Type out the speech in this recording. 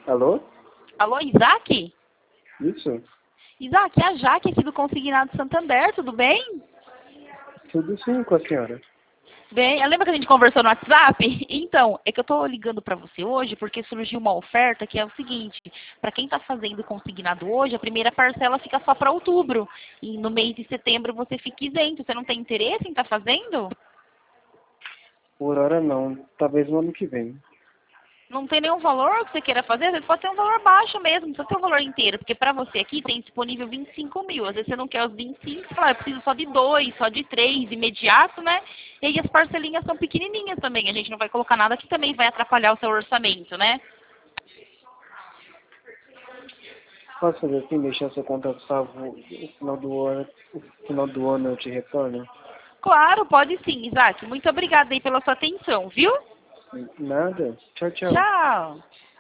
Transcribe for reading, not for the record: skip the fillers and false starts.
Alô? Alô, Isaac? Isso? Isaac, é a Jaque aqui do Consignado Santander, tudo bem? Tudo sim com a senhora. Bem, lembra que a gente conversou no WhatsApp? Então, é que eu tô ligando pra você hoje porque surgiu uma oferta que é o seguinte, pra quem tá fazendo consignado hoje, a primeira parcela fica só pra outubro. E no mês de setembro você fica isento. Você não tem interesse em estar fazendo? Por hora não. Talvez no ano que vem. Não tem nenhum valor que você queira fazer? Às vezes pode ter um valor baixo mesmo, não precisa ter o valor inteiro. Porque pra você aqui tem disponível 25 mil. Às vezes você não quer os 25, você fala, eu preciso só de 2, só de 3, imediato, né? E aí as parcelinhas são pequenininhas também. A gente não vai colocar nada que também vai atrapalhar o seu orçamento, né? Posso fazer assim, deixar seu contato salvo no final do ano eu te retorno? Claro, pode sim, Isaac. Muito obrigada aí pela sua atenção, viu? Nada? Tchau, tchau. Tchau!